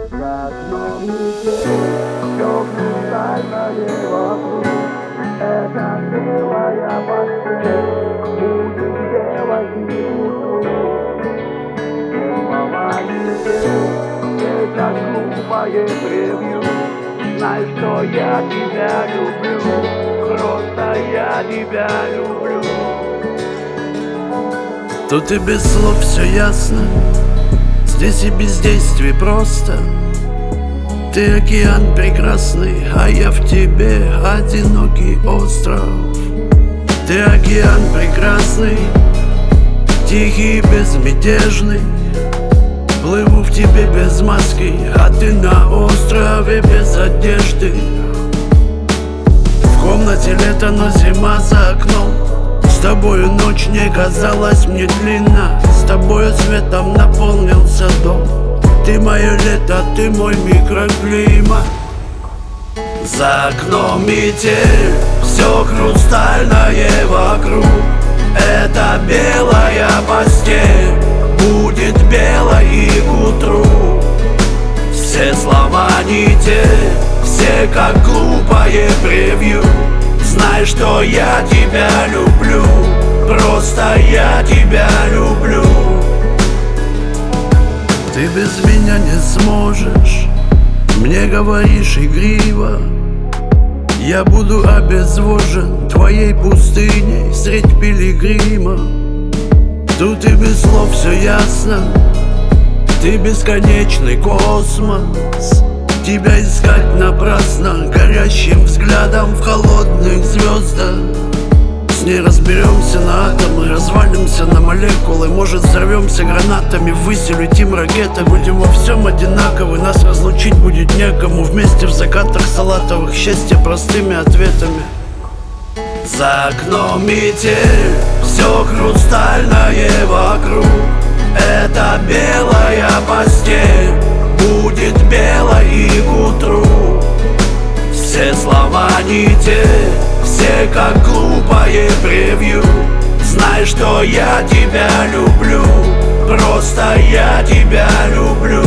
За окном метель, все хрустальное вокруг. Это белая постель, будет белой и утру. Слова метель, это глупое превью. Знай, что я тебя люблю, просто я тебя люблю. Тут и без слов все ясно, здесь и бездействие просто. Ты океан прекрасный, а я в тебе одинокий остров. Ты океан прекрасный, тихий и безмятежный. Плыву в тебе без маски, а ты на острове без одежды. В комнате лето, но зима за окном. С тобою ночь не казалась мне длинна, с тобою светом наполнился дом. Ты мое лето, ты мой микроклимат. За окном метель, все хрустальное вокруг. Это белая постель, будет белой и к утру. Все слова не те, все как глупое превью. Знай, что я тебя люблю, просто я тебя люблю. Ты без меня не сможешь, мне говоришь игриво. Я буду обезвожен твоей пустыней средь пилигрима. Тут и без слов все ясно, ты бесконечный космос. Тебя искать напрасно, горящим взглядом в холодных звездах. С ней разберемся на атомы, развалимся на молекулы. Может, взорвемся гранатами, ввысь улетим ракетами. Будем во всем одинаковы, нас разлучить будет некому. Вместе в закатах салатовых, счастье простыми ответами. За окном метель, все хрустальное вокруг. Это белая постель, будет белой и к утру. Все слова не те, все как глупое превью. Знай, что я тебя люблю, просто я тебя люблю.